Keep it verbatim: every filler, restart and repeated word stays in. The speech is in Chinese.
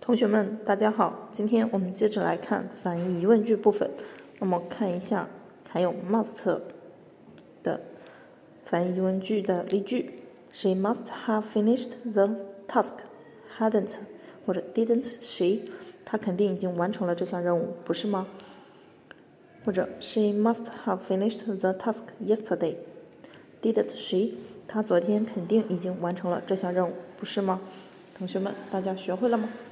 同学们，大家好，今天我们接着来看反义疑问句部分。那么看一下含有 must 的反义疑问句的例句 ：She must have finished the task, hadn't 或者 didn't she？ 她肯定已经完成了这项任务，不是吗？或者 She must have finished the task yesterday, didn't she？ 她昨天肯定已经完成了这项任务，不是吗？同学们，大家学会了吗？